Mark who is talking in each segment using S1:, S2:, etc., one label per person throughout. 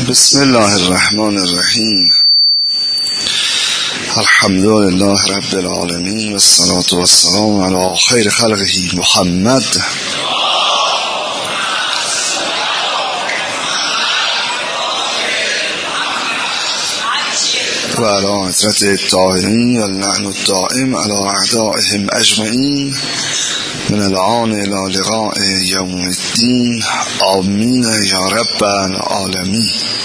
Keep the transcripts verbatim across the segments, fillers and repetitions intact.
S1: بسم الله الرحمن الرحیم. الحمد لله رب العالمین و الصلاة و السلام علی خیر خلقه محمد و علی عترت الطاهرین و اللعن الدائم علی اعدائهم اجمعین من الآن الى لقاء یوم الدین. آمین یا رب العالمین.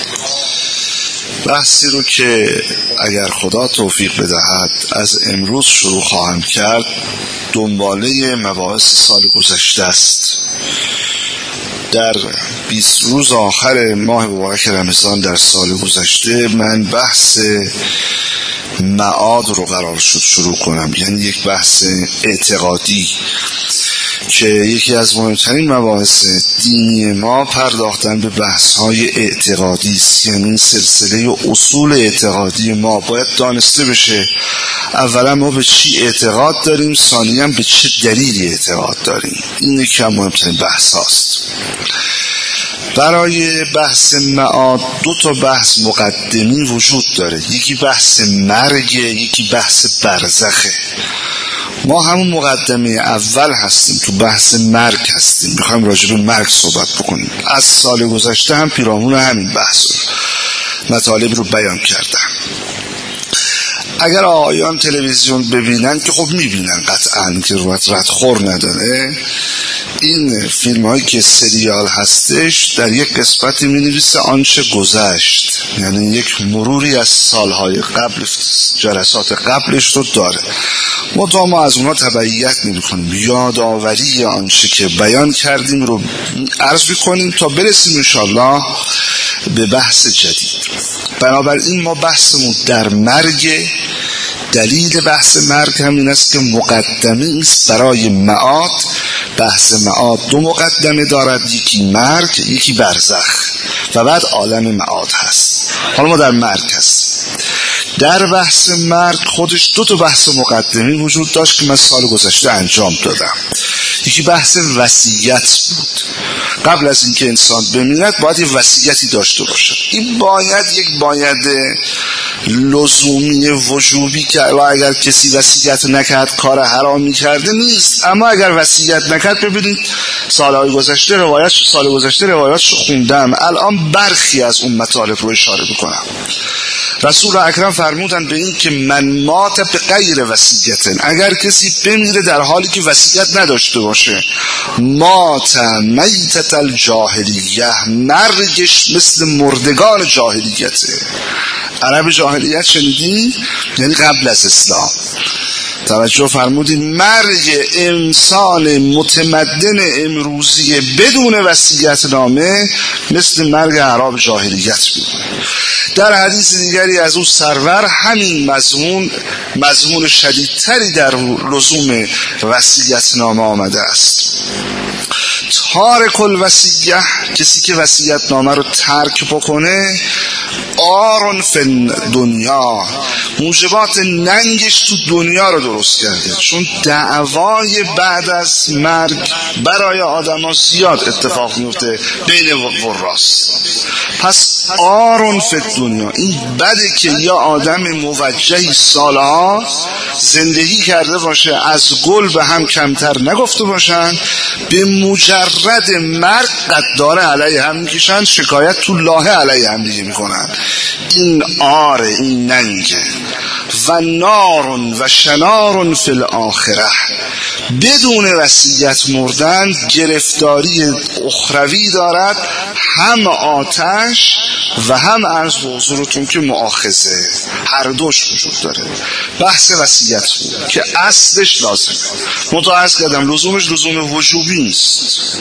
S1: بحثی رو که اگر خدا توفیق بدهد از امروز شروع خواهم کرد دنباله مباحث سال گذشته است. در بیست روز آخر ماه مبارک رمضان در سال گذشته من بحث معاد رو قرار شد شروع کنم، یعنی یک بحث اعتقادی که یکی از مهمترین مباحث دینی ما پرداختن به بحث‌های اعتقادی است. یعنی سلسله اصول اعتقادی ما باید دانسته بشه اولا ما به چی اعتقاد داریم، ثانیاً به چه دلیلی اعتقاد داریم. این یکی از مهمترین بحث هاست. برای بحث معاد دو تا بحث مقدمی وجود داره، یکی بحث مرگ، یکی بحث برزخه. ما همون مقدمه اول هستیم، تو بحث مرگ هستیم، میخوایم راجع به مرگ صحبت بکنیم. از سال گذشته هم پیرامون همین بحث رو مطالب رو بیان کردم. اگر آقایان تلویزیون ببینن که خب میبینن قطعاً که رویت ردخور نداره، این فیلم هایی که سریال هستش در یک قسمتی می نویسه آنچه گذشت، یعنی یک مروری از سالهای قبل، جلسات قبلش رو داره. ما ما از اونها تبعیت نمی کنیم، یادآوری آنچه که بیان کردیم رو عرض کنیم تا برسیم انشالله به بحث جدید. بنابراین ما بحثمون در مرگ. دلیل بحث مرگ همین است که مقدمه است برای معاد. بحث معاد دو مقدمه دارد، یکی مرگ، یکی برزخ و بعد عالم معاد هست. حالا ما در مرگ هست. در بحث مرگ خودش دو تا بحث مقدمی وجود داشت که من سال گذشته انجام دادم. یکی بحث وصیت بود. قبل از اینکه انسان بمیرد باید یه وصیتی داشته باشه. این باید یک باید لزومی وجوبی که اگر کسی وصیت نکرد کار حرامی کرده نیست، اما اگر وصیت نکرد، ببینید سالهای گذشته روایت سال گذشته روایاتش خوندم، الان برخی از اون مطالب رو اشاره میکنم. رسول اکرم فرمودن به این که من مات به غیر وصیت، اگر کسی بمیره در حالی که وصیت نداشته باشه، مات میتت الجاهلیه، مرگش مثل مردگان جاهلیته. عرب جاهلیت شنیدی؟ یعنی قبل از اسلام. توجه فرمودین، مرگ انسان متمدن امروزی بدون وصیت نامه مثل مرگ اعراب جاهلیت بود. در حدیث دیگری از اون سرور همین مضمون مضمون شدیدتری در لزوم وصیت نامه آمده است. تارک الوصیه، کسی که وصیت نامه رو ترک بکنه، آرون فی دنیا، موجبات ننگش تو دنیا رو درست کرده. چون دعوای بعد از مرگ برای آدم ها زیاد اتفاق میفته بین وراث. پس آرون فی دنیا، این بده که یا آدم موجهی سالها زندگی کرده باشه، از گل به هم کمتر نگفته باشن، به مجرد مرگ قداره علیه هم میکشن، شکایت تو لاهه علیه هم دیگه میکنن. این آره، این ننگه. و نارون و شنارون فی الاخره، بدون وصیت مردن گرفتاری اخروی دارد، هم آتش و هم عرض به حضورتون که مؤاخذه، هر دوش وجود داره. بحث وصیت بود که اصلش لازمه، متعرض کردم لزومش لزوم وجوبی نیست.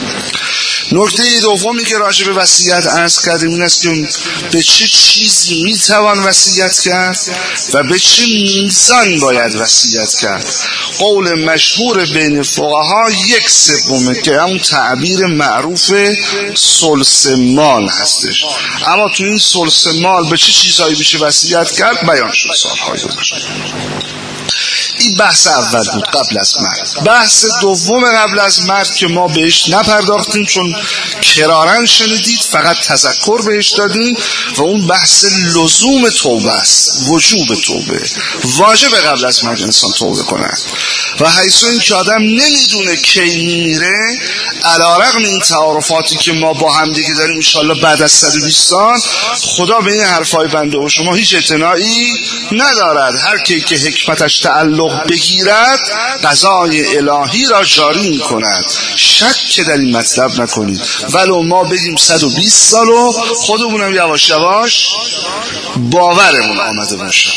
S1: نکته دومی که راجع به وصیت عرض کردیم این است که به چه چیزی میتوان وصیت کرد و به چه میزان باید وصیت کرد. قول مشهور بین فقها یک سومه که همون تعبیر معروف ثلث مال هستش، اما تو این ثلث مال به چه چیزایی میشه وصیت کرد بیان شد سالهای گذشته. این بحث اول بود قبل از مرگ. بحث دوم قبل از مرگ که ما بهش نپرداختیم چون کرارن شنیدید، فقط تذکر بهش دادیم، و اون بحث لزوم توبه است، وجوب توبه. واجب قبل از مرگ انسان توبه کنه و حیث این که آدم نمیدونه کی میره، علیرغم این تعارفاتی که ما با هم دیگه داریم انشالله بعد از صد و بیست سال، خدا به این حرفای بنده و شما هیچ اعتنایی ندارد. هر کی که حکمتش تعلق بگیرد قضای الهی را جاری می کند. شک در این مطلب نکنید، ولو ما بگیم صد و بیست سال و خودمونم یواش یواش باورمون آمده باشه.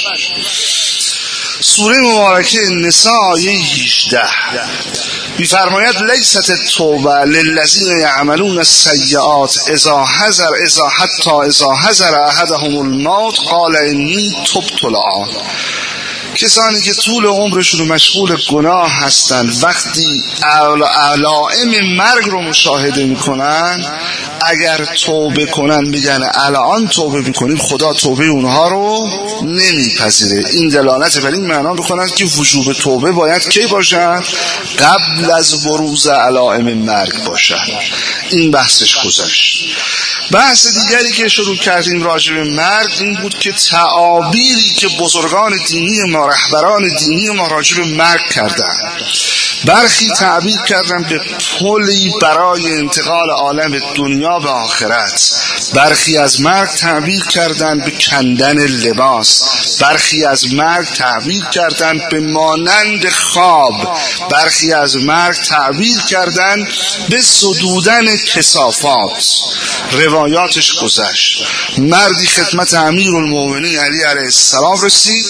S1: سوره مبارکه نساء آیه هجده می‌فرماید لیست التوبه للذین یعملون السیئات اذا حضر اذا حتی اذا حضر احدهم الموت قال انی تبت الآن. کسانی که طول عمرشون مشغول گناه هستن، وقتی علائم مرگ رو مشاهده میکنن، اگر توبه کنن بگن الان توبه میکنیم، خدا توبه اونها رو نمیپذیره. این دلالت بر این معنا بکنند که وجوب توبه باید کی باشن؟ قبل از بروز علائم مرگ باشن. این بحثش گذشت. بحث دیگری که شروع کردیم راجع به مرگ این بود که تعابیری که بزرگان دینی ما، رهبران دینی ما راجع به مرگ کردن، برخی تعبیر کردن به پلی برای انتقال عالم دنیا به آخرت، برخی از مرگ تعبیر کردن به کندن لباس، برخی از مرگ تعبیر کردن به مانند خواب، برخی از مرگ تعبیر کردن به زدودن کثافات. روایاتش گذشت. مردی خدمت امیرالمومنین علی علیه السلام رسید،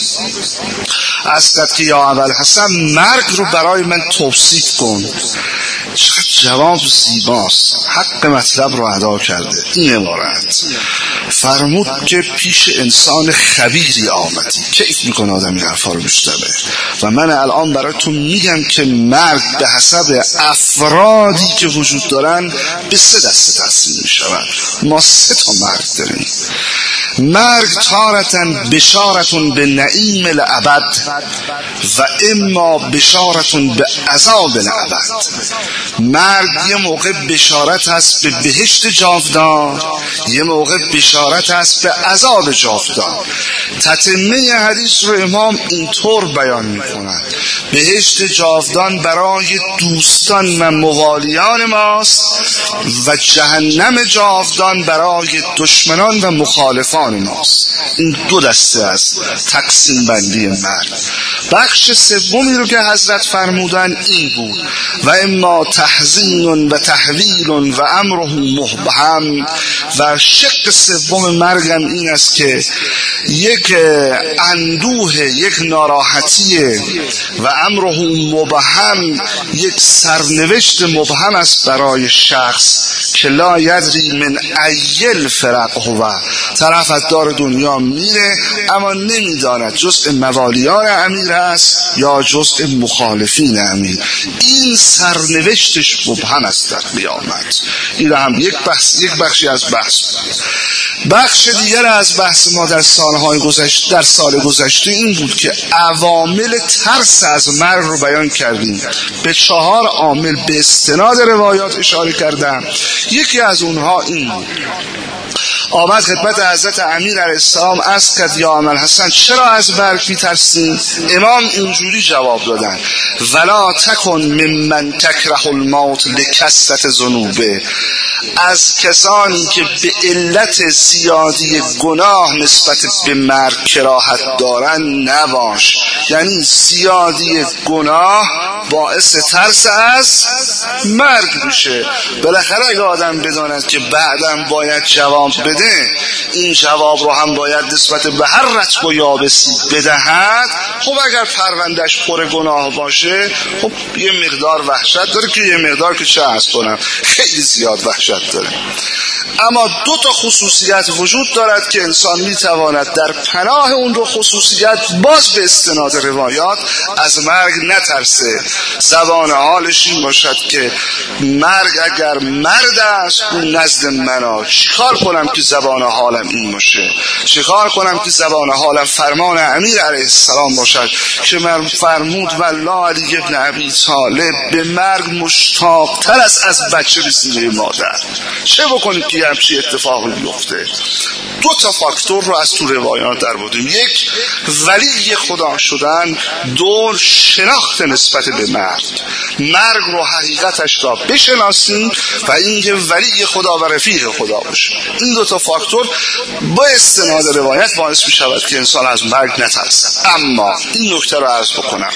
S1: از که یا ابوالحسن مرگ رو برای من توصیف کن. چقدر جواب زیباست، حق مطلب رو ادا کرده. این عبارت فرمود که پیش انسان خبیری آمدی، کیف میکنه آدم این حرفا رو بشنوه، و من الان براتون میگم که مرگ به حسب افرادی که وجود دارن به سه دسته تقسیم میشود. ما سه تا مرگ داریم. مرگ تارتن بشارتون به نعیم الابد و اما بشارتون به عذاب الابد. مرگ یه موقع بشارت هست به بهشت جاودان، یه موقع بشارت هست به عذاب جاودان. تتمه حدیث رو امام اینطور بیان میکنند: بهشت جاودان برای دوستان و موالیان ماست و جهنم جاودان برای دشمنان و مخالفان ماست. این دو دسته است تقسیم بندی مرگ. بخش سومی رو که حضرت فرمودن این بود: و اما تحزین و تحویل و امره مبهم. و شق سوم مرگم این است که یک اندوه، یک ناراحتی و امره مبهم، یک سرنوشت مبهم است برای شخص که لا یدری من ایل فرق هو. طرف از دار دنیا میره اما نمیداند جزء موالیان امیر است یا جزء مخالفین امیر. این سرنوشتش مبهم است در قیامت. این هم یک بحث، یک بخشی از بحث. بخش دیگر از بحث ما در سالهای گذشته در سال گذشته این بود که عوامل ترس از مرگ رو بیان کردیم. به چهار عامل به استناد روایات اشاره کردم. یکی از اونها این بود: آمد خدمت حضرت امیر علیه السلام عرض کرد یا ابوالحسن چرا از مرگ می‌ترسی؟ امام اینجوری جواب دادن: ولا تکن ممن تکره الموت لکثرت ذنوبه. از کسانی که به علت زیادی گناه نسبت به مرگ کراهت دارن نباش. یعنی زیادی گناه باعث ترس از مرگ میشه. بالاخره اگه آدم بداند که بعدم باید جواب بده، این جواب رو هم باید نسبت به هر رتب و یابسی بدهد. خب اگر پروندش پر گناه باشه، خب یه مقدار وحشت داره که یه مقدار که چه عرض کنم خیلی زیاد وحشت داره. اما دو تا خصوصیت وجود دارد که انسان میتواند در پناه اون دو خصوصیت باز به استناد روایات از مرگ نترسه، زبان حالش این باشد که مرگ اگر مرد است نزد منا، چیکار کنم که زبان حالم این باشه؟ چیکار کنم که زبان حالم فرمان امیر علیه السلام باشد که من فرمود والله علی ابن ابی طالب به مرگ مشتاق تر است از بچه به سینه مادر. چه بکنید که همچین اتفاقی بیفته؟ دو تا فاکتور رو از تو روایات در بودیم، یک ولی خدا شدن، دو شناخت نسبت به مرگ، مرگ رو حقیقتش را بشناسیم و اینکه ولی خدا و رفیق خدا باشه. این دو تا فاکتور با استناد روایت باعث می شود که انسان از مرگ نترسه. اما این نکته رو عرض بکنم،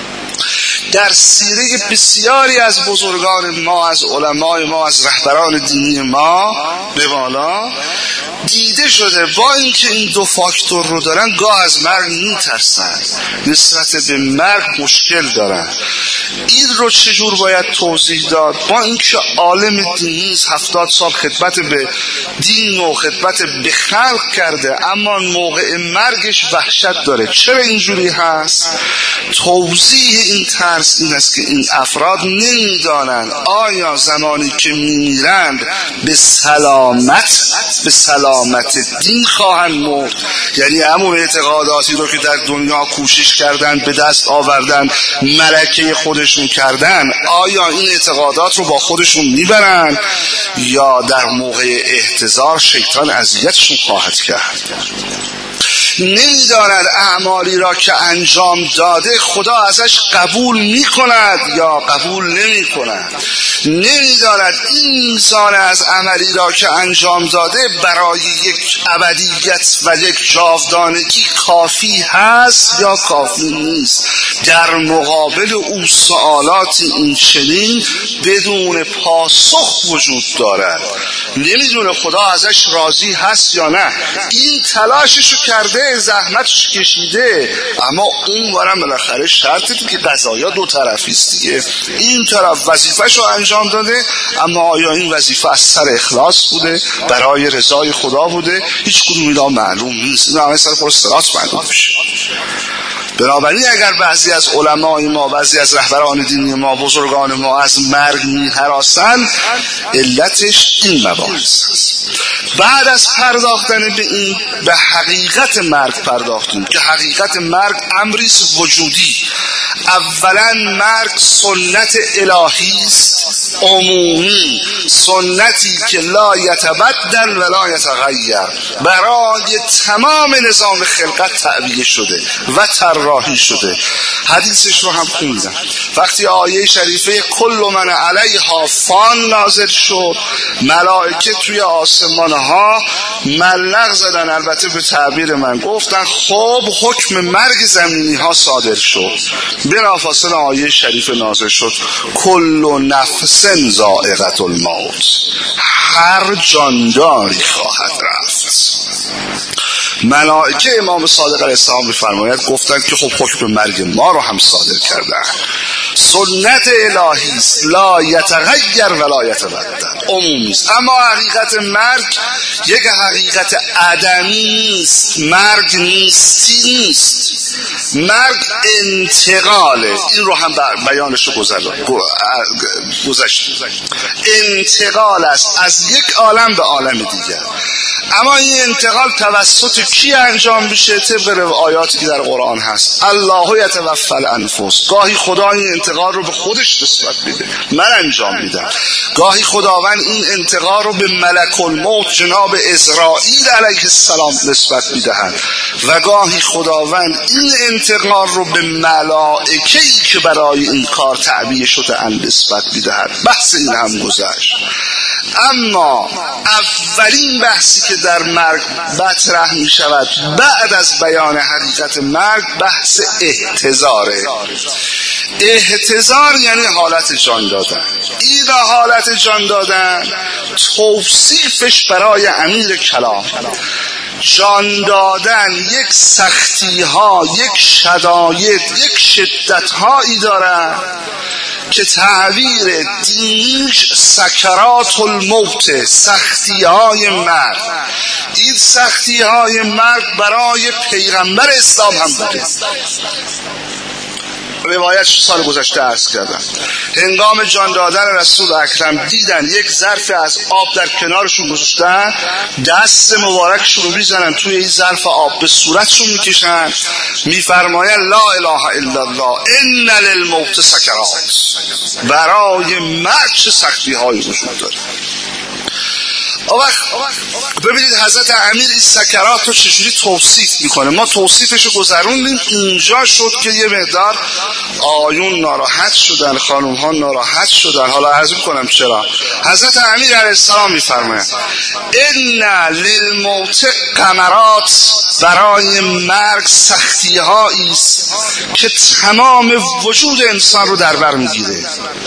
S1: در سیره بسیاری از بزرگان ما، از علمای ما، از رهبران دینی ما به بالا دیده شده با اینکه این دو فاکتور رو دارن گاه از مرگ میترسن، نسبت به مرگ مشکل دارن. این رو چجور باید توضیح داد؟ با اینکه عالم دینی هفتاد سال خدمت به دین و خدمت به خلق کرده، اما موقع مرگش وحشت داره. چرا اینجوری هست؟ توضیح این ترس این است که این افراد نمیدانند آیا زمانی که میمیرند به سلامت به سلامت دین خواهند مرد، یعنی همون اعتقاداتی رو که در دنیا کوشش کردن به دست آوردن ملکه خودشون کردن، آیا این اعتقادات رو با خودشون میبرن یا در موقع احتضار شیطان اذیتشون خواهد کرد؟ نمیداند اعمالی را که انجام داده خدا ازش قبول میکند یا قبول نمیکند. نمیداند این میزان از عملی را که انجام داده برای یک ابدیت و یک جاودانگی کافی هست یا کافی نیست. در مقابل او سوالاتی این چنین بدون پاسخ وجود دارد. نمیدونه خدا ازش راضی هست یا نه. این تلاششو کرده، زحمتش کشیده، اما اون برم بالاخره شرطی که قضایا دو طرفی است دیگه. این طرف وظیفه‌شو انجام داده، اما آیا این وظیفه از سر اخلاص بوده، برای رضای خدا بوده؟ هیچ کدوم اینا معلوم نیست. اینا همه سر خلاص معلوم میشه. بنابراین اگر بعضی از علمای ما، بعضی از رهبران دینی ما، بزرگان ما از مرگ می‌هراسند، علتش این مباحث است. بعد از پرداختن به این به حقیقت مرگ پرداختیم که حقیقت مرگ امری وجودی. اولا مرگ سنت الهی است، عمومی، سنتی که لا یتبدل ولا یتغیر، برای تمام نظام خلقت تعبیه شده و طراحی شده. حدیثش رو هم خوندم. وقتی آیه شریفه کل من علیها فان نازل شد، ملائکه توی آسمان ها ملق زدن، البته به تعبیر من گفتن خب حکم مرگ زمینی ها صادر شد. بلافاصله آیه شریف نازل شد کل نفس ذائقة الموت، هر جانداری خواهد رفت. ملائکه امام صادق علیه السلام می‌فرماید گفتند که خب حکم مرگ ما رو هم صادر کردن. سنت الهی است، لا یتغیر ولا یتبدل، عمومی است. اما حقیقت مرگ یک حقیقت عدمی نیست، مرگ نیستی نیست، مرگ انتقاله. این رو هم بیانش رو گذاشت. انتقال است از یک عالم به عالم دیگر. اما این انتقال توسط کی انجام میشه؟ طبق آیاتی که در قرآن هست الله یتوفی الانفس. گاهی خدا این انتقال رو به خودش نسبت میده، من انجام میدم. گاهی خداوند این انتقال رو به ملک الموت جناب عزرائیل علیه السلام نسبت میدهند و گاهی خداوند این انتقال رو به ملائکه‌ای که برای این کار تعبیه شده اند نسبت میدهند. بحث این هم گذشت. اما اولین بحثی که در مرگ مطرح می شود بعد از بیان حقیقت مرگ بحث احتضاره. احتضار یعنی حالت جان دادن. این حالت جان دادن توصیفش برای امیر کلام جان دادن یک سختی ها، یک شداید، یک شدت هایی داره که تعبیر دینیش سکرات الموت، سختی های مرگ. این سختی های مرگ برای پیغمبر اسلام هم بوده. روایت سال گذشته عرض کردم هنگام جان دادن رسول اکرم دیدن یک ظرف از آب در کنارشون گذاشتن، دست مبارکشون رو میزنن توی این ظرف آب به صورتشون میکشن، میفرماین لا اله الا الله ان للموت سکرات، برای مرگ چه سختی هایی وجود داره. ببینید حضرت امیر این سکرات رو چجوری توصیف میکنه. ما توصیفش رو گذروندیم، اینجا شد که یه مقدار آیون ناراحت شدن، خانوم ها ناراحت شدن. حالا عرض میکنم چرا. حضرت امیر علیه السلام میفرماید ان للموت غمرات، برای مرگ سختی هایی است که تمام وجود انسان رو در بر میگیره.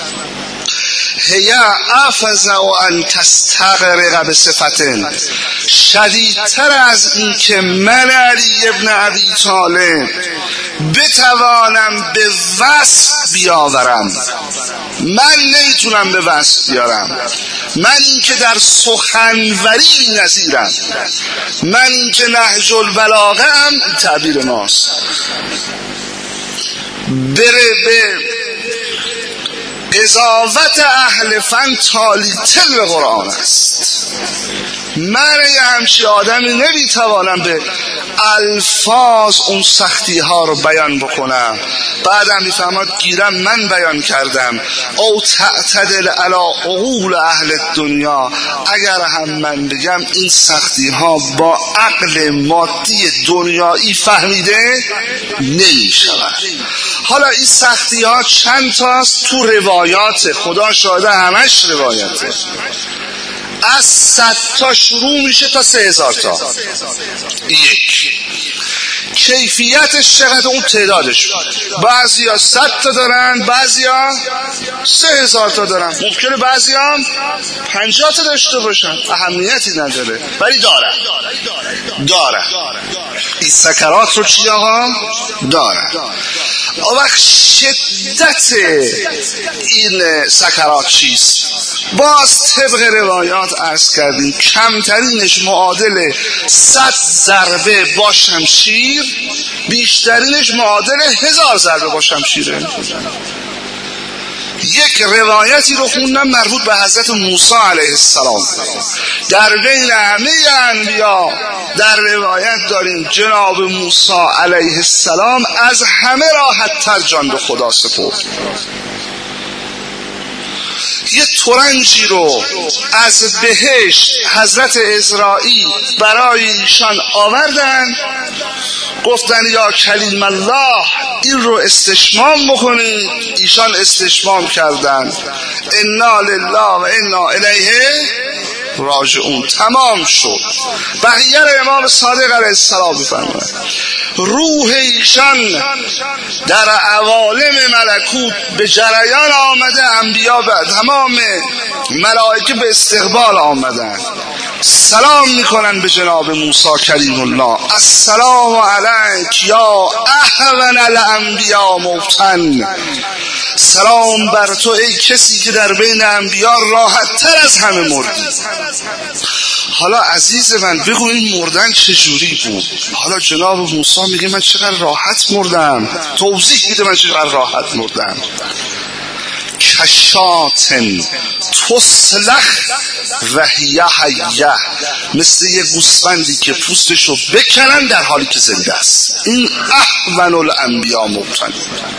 S1: هیا افزع ان تستغرق بصفتن، شدیدتر از این که من علی ابن ابی طالب بتوانم به وصف بیاورم. من نمیتونم به وصف بیارم. من این که در سخنوری نظیرم، من این که نهج البلاغه هم تعبیر ماست، بره به قضاوت اهل فن تالی تل قرآن است. من یه همچی آدمی نمیتوانم به الفاظ اون سختی ها رو بیان بکنم. بعدم میفهمد گیرم من بیان کردم او تعتدل علی عقول اهل دنیا، اگر هم من بگم این سختی ها با عقل مادی دنیایی فهمیده نمیشود. حالا این سختی ها چند تاست تو روایات، خدا شاهده همش روایته، از صد تا شروع میشه تا سه هزار تا. یک کیفیتش چقدر، اون تعدادش، بعضی ها صد تا دارن، بعضی ها سه هزار تا دارن، ممکنه بعضی ها پنجاه تا داشته باشن، اهمیتی نداره ولی داره داره این سکرات رو چی آقا داره. اون وقت شدت این سکرات چیست؟ باز طبق روایات عرض کردیم کمترینش معادل صد ضربه با شمشیر، بیشترینش معادل هزار ضربه با شمشیره. یک روایتی رو خوندم مربوط به حضرت موسی علیه السلام. در بین همه انبیا در روایت داریم جناب موسی علیه السلام از همه راحت تر جان به خدا سپرد. یه ترنجی رو از بهشت حضرت عزرائیل برای ایشان آوردن، گفتن یا کلیم الله این رو استشمام بکنید. ایشان استشمام کردن، انا لله و انا الیه راجعون. تمام شد. بقیه رو امام صادق علیه السلام بفرماید روح ایشان در عوالم ملکوت به جریان آمده، انبیا و تمام ملائکه به استقبال آمدن، سلام میکنن به جناب موسی کلیم الله، السلام علیک یا اهون الانبیا موتن، سلام بر تو ای کسی که در بین انبیا راحت تر از همه مردی. حالا عزیز من بگو این مردن چجوری بود؟ حالا جناب موسی میگه من چقدر راحت مردم، توضیح میده من چقدر راحت مردم. کشاتن تسلخ و هیه حیه، مثل یه گوسفندی که پوستشو بکنن در حالی که زنده است. این احون الانبیا موتن.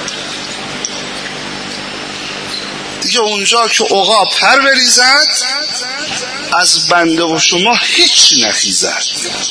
S1: دیگه اونجا که عقاب پر بریزد از بنده و شما هیچ نخیزد.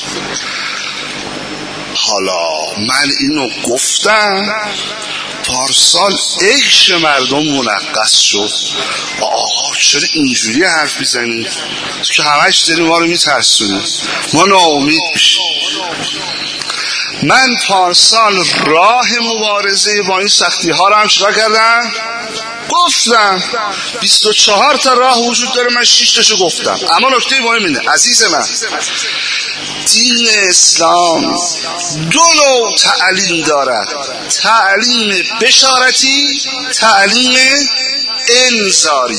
S1: حالا من اینو گفتم، پارسال عیش مردم منقص شد. آقا چرا اینجوری حرف میزنید که همش داریم ما رو میترسونید، ما ناامید میشیم. من پارسال راه مبارزه با این سختی ها رو هم چرا کردم؟ گفتم. بیست و چهار تا راه وجود داره، من شش تاشو گفتم. اما نکته مهم اینه عزیز من، دین اسلام دو نوع تعلیم دارد: تعلیم بشارتی، تعلیم انذاری.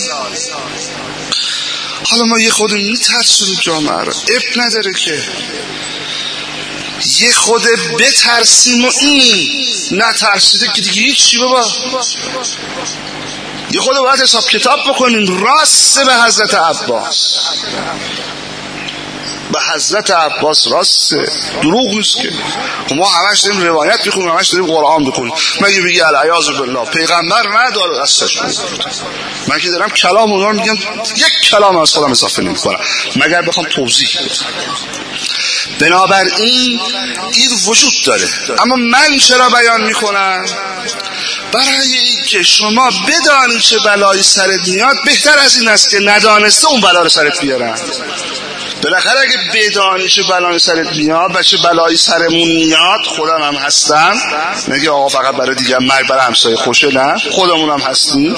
S1: حالا ما یه خود میترسونیم جامعه رو، اب نداره که یه خود بترسیم و این نترسیده که دیگه هیچی. بابا یه خود باید حساب کتاب بکنیم. راسته به حضرت عباس، به حضرت عباس راسته، دروغ نیست که. ما همش داریم روایت میخونیم، همش داریم قرآن بخونیم. مگه بگی العیاذ بالله پیغمبر نداره دستش؟ من که دارم کلام اونها رو میگم، یک کلام از خودم اضافه نمیکنم مگر بخوام توضیح بدم. بنابراین این وجود داره. اما من چرا بیان میکنم؟ برای این که شما بدانی چه بلایی سرت میاد. بهتر از این است که ندانسته اون بلا رو سرت بیارن. بالاخره اگه بدانی چه بلایی سرت میاد و چه بلایی سرمون میاد، خودم هم هستم. نگه آقا فقط برای دیگه مرگ برای همسایه خوشه، نه، خودمون هم هستیم.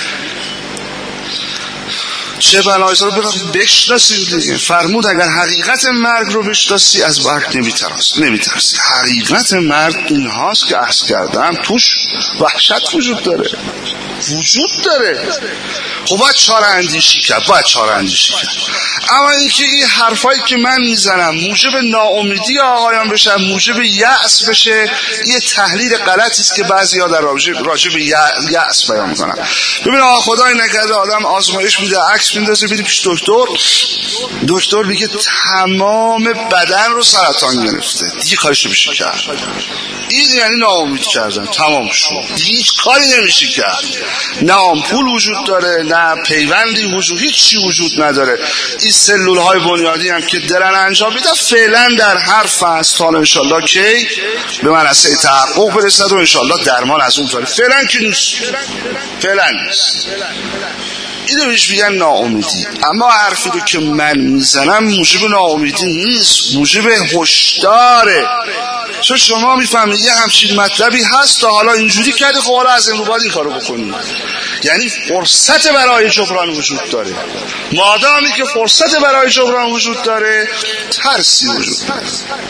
S1: چه بلایی سر رو بشناسیم دیگه. فرمود اگر حقیقت مرگ رو بشناسی از مرگ نمیترسی نمیترسی حقیقت مرگ این هاست که عرض کردم توش وحشت وجود داره وجود داره خب باید چاره اندیشی کرد باید چاره اندیشی کرد اما اینکه این حرفایی که من میزنم موجب ناامیدی آقایان بشه، موجب یأس بشه، یه تحلیل غلطی است که بعضیا در راجع به یأس بیان میکنن. ببین آقا خدای نکرده آدم آزمایش میده، عکس میندازه، میره پیش دکتر، دکتر میگه تمام بدن رو سرطان گرفته، دیگه کارش نمیشه کرد. این یعنی ناامید کردن، تمام شد، دیگه هیچ کاری نمیشه کرد. نه آمپول وجود داره، نه پیوندی وجود، هیچی وجود نداره. این سلول های بنیادی هم که درن انجام میدن فعلا در هر فصل تا انشالله که به منصه تحقق برسد و انشالله درمان از اون طریق. فعلا که نیست، فعلا نیست. اینو بهش میگن ناامیدی. اما حرفی رو که من میزنم موجب ناامیدی نیست، موجب هشداره. چون شما میفهمید یه همچین مطلبی هست تا حالا اینجوری کردی، خب حالا از امروز باید این کارو بکنید. یعنی فرصت برای جبران وجود داره. مادامی که فرصت برای جبران وجود داره، ترسی وجود داره.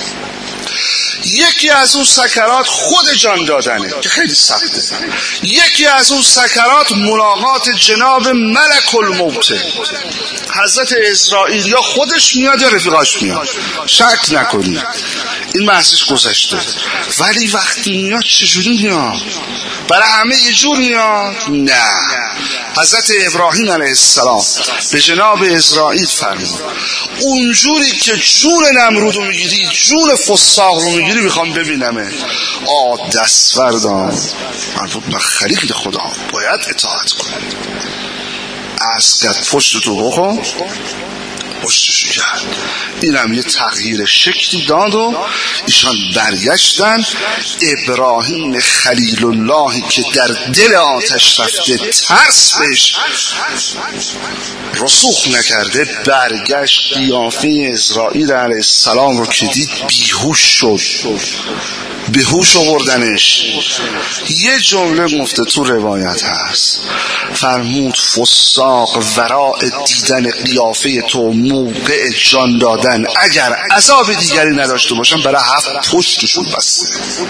S1: یکی از اون سکرات خود جان دادنه که خیلی سخته. یکی از اون سکرات ملاقات جناب ملک الموته. حضرت اسرائیل یا خودش میاد یا رفیقاش میاد، شک نکنید، این محضش گذشته. ولی وقتی میاد چجوری میاد؟ برای همه یه جور میاد؟ نه. حضرت ابراهیم علیه السلام به جناب اسرائیل فرمود اونجوری که جون نمرود رو میگیری، جون فساق رو میگیری، میخوام ببینمه. آ دستوردان مربوط به خلیل خدا باید اطاعت کنه. از کرد پشت تو بخون، پشتشو کرد. این هم یه تغییر شکلی داد و ایشان برگشتن. ابراهیم خلیل اللهی که در دل آتش رفته، ترس بهش رسوخ نکرده، برگشت قیافه اسرائیل علیه السلام رو که دید بیهوش شد، به هوش آوردنش. یه جمله گفته تو روایت هست، فرمود فساق وراء دیدن قیافه تو موقع جان دادن اگر عذاب دیگری نداشته باشن برای هفت پشتشون بسته،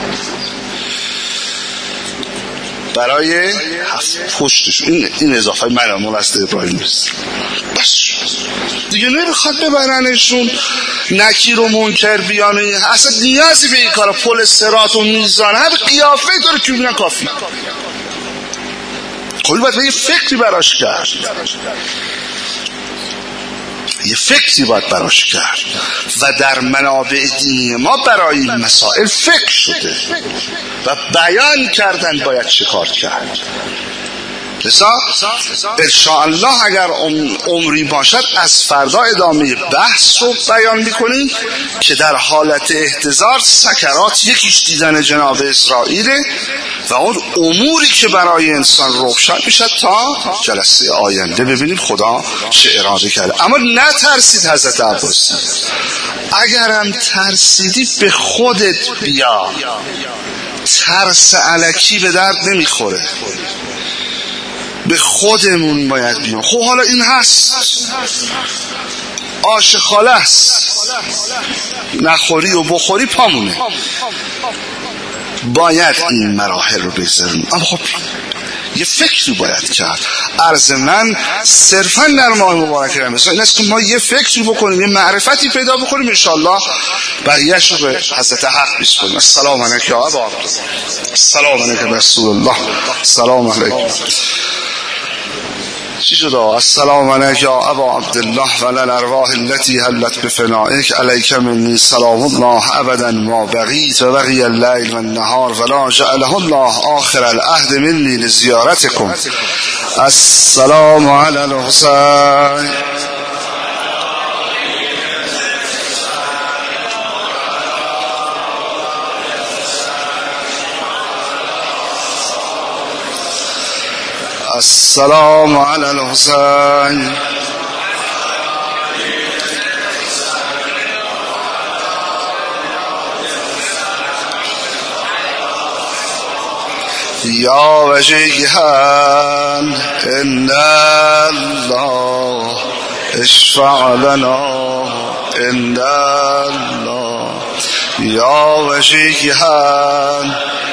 S1: برای هفت پشتشون. این, این اضافه من مولست ابراهیم نیست. بس دیگه نمیخواد ببرنشون نکیر و منکر بیانه، اصلا نیازی به این کار پل صراط و میزان هم قیافه داره که ببینن کافی. خب باید یه فکری براش کرد، یه فکری باید براش کرد و در منابع دینی ما برای این مسائل فکر شده و بیان کردن باید چه کار کرد. لذا انشاءالله اگر عمری باشد از فردا ادامه بحث رو بیان میکنیم که در حالت احتضار سکرات یکیش دیدن جناب اسرائیل و اون اموری که برای انسان روشن میشد تا جلسه آینده ببینیم خدا چه اراده کرده. اما نترسید حضرت عباسی، اگرم ترسیدی به خودت بیا، ترس الکی به درد نمیخوره، به خودمون باید بیام. خب حالا این هست، آش خاله است، نخوری و بخوری پامونه، باید این مراحل رو بگذاریم. اما خب یه فکری باید کرد. عرض من صرفا در ماه مبارک رمضان این است که ما یه فکری بکنیم، یه معرفتی پیدا بکنیم، انشاءالله بقیه‌اش رو به حضرت حق بسپاریم. السلام علیک یا ابا عبدالله، السلام علیک رسول الله، السلام علیک. چی شده؟ السلام علیک یا ابا عبدالله و للارواح التي حلت بفنائک، علیک منی سلام الله ابدا ما بقیت و بقی اللیل و النهار ولا جعله الله آخر العهد منی لزیارتکم. السلام علی الحسین. السلام علی الحسین. یا وجیها ان الله اشفع لنا ان الله یا وجیها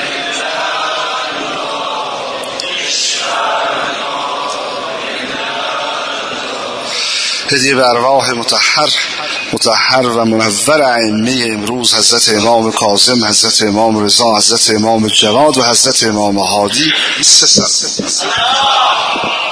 S1: هدیه به ارواح مطهر مطهر و منور ائمه امروز، حضرت امام کاظم، حضرت امام رضا، حضرت امام جواد و حضرت امام هادی. سه